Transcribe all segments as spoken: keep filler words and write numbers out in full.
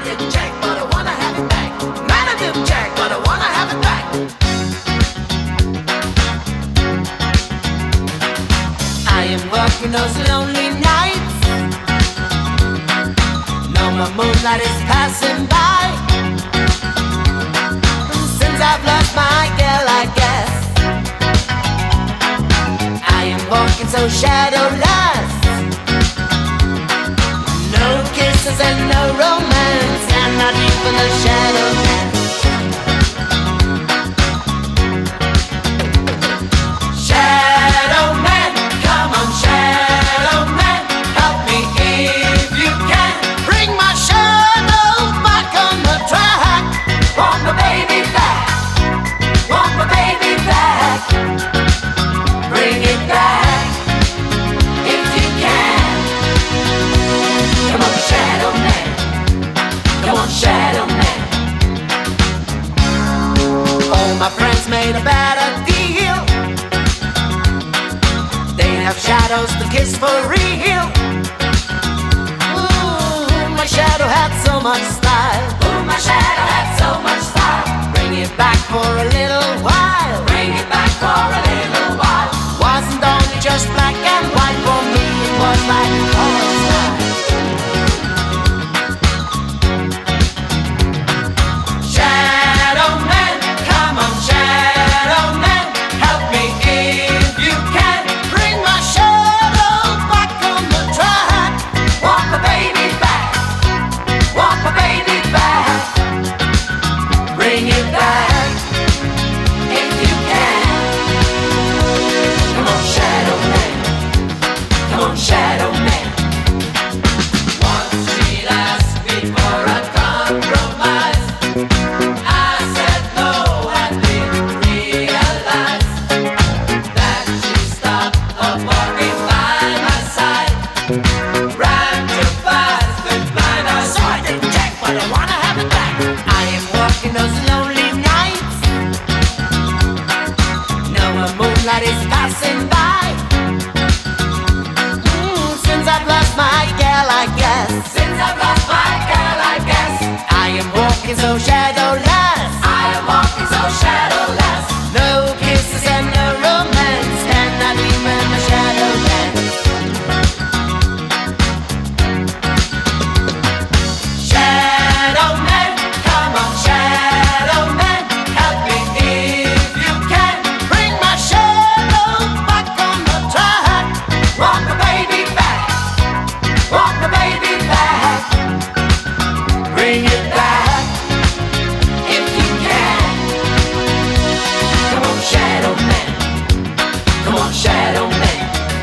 didn't check, but I wanna have it back. Man, I didn't check, but I wanna have it back. I am working those lonely nights. No more moonlight is passing by. Since I've lost my girl, I guess I am walking so shadowless. No kisses and no romance, and not even a shadow dance. Shadow man, come on, shadow man, help me if you can. Bring my shadow back on the track. Want my baby back, want my baby back. Bring it back if you can. Come on, shadow man, come on, shadow man. All my friends made a better deal. They have shadows to kiss for real. Ooh, my shadow had so much style. Ooh, my shadow had so much style. Bring it back for a little while. Bring it back for a little while. Wasn't only just black and white for me, it was like color style. Shadow man, come on, shadow man, help me if you can. Bring my shadow back on the track. Want my baby back, want my baby back. Bring it back if you can. Come on, shadow man, come on, shadow man. Once she'd asked me for a compromise. I said no, I didn't realize that she stopped up walking by my side. Ran too fast with blind eyes, so I didn't check, but I wanna have it back. I am walking those lonely nights. No more moonlight is passing by. Mm, since I've lost my girl, I guess. Since I've lost my girl, I guess. I am walking so shadowless. I am walking so shadowless. No kisses and no romance, and not even a shadow dance. Shadow man, come on, shadow man, help me if you can. Bring my shadow back on the track. Want my baby back, want my baby back. Bring it back if you can. Come on, shadow man, come on, shadow man.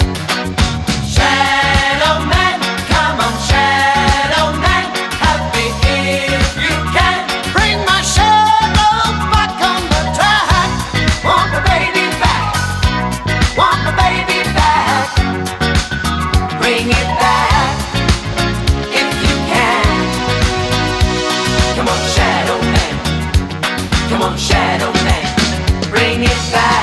Shadow man, come on, shadow man, help me if you can. Bring my shadow back on the track. Want my baby back, want my baby back. Bring it back if you can. Come on, shadow man, come on, shadow man. Bring it back.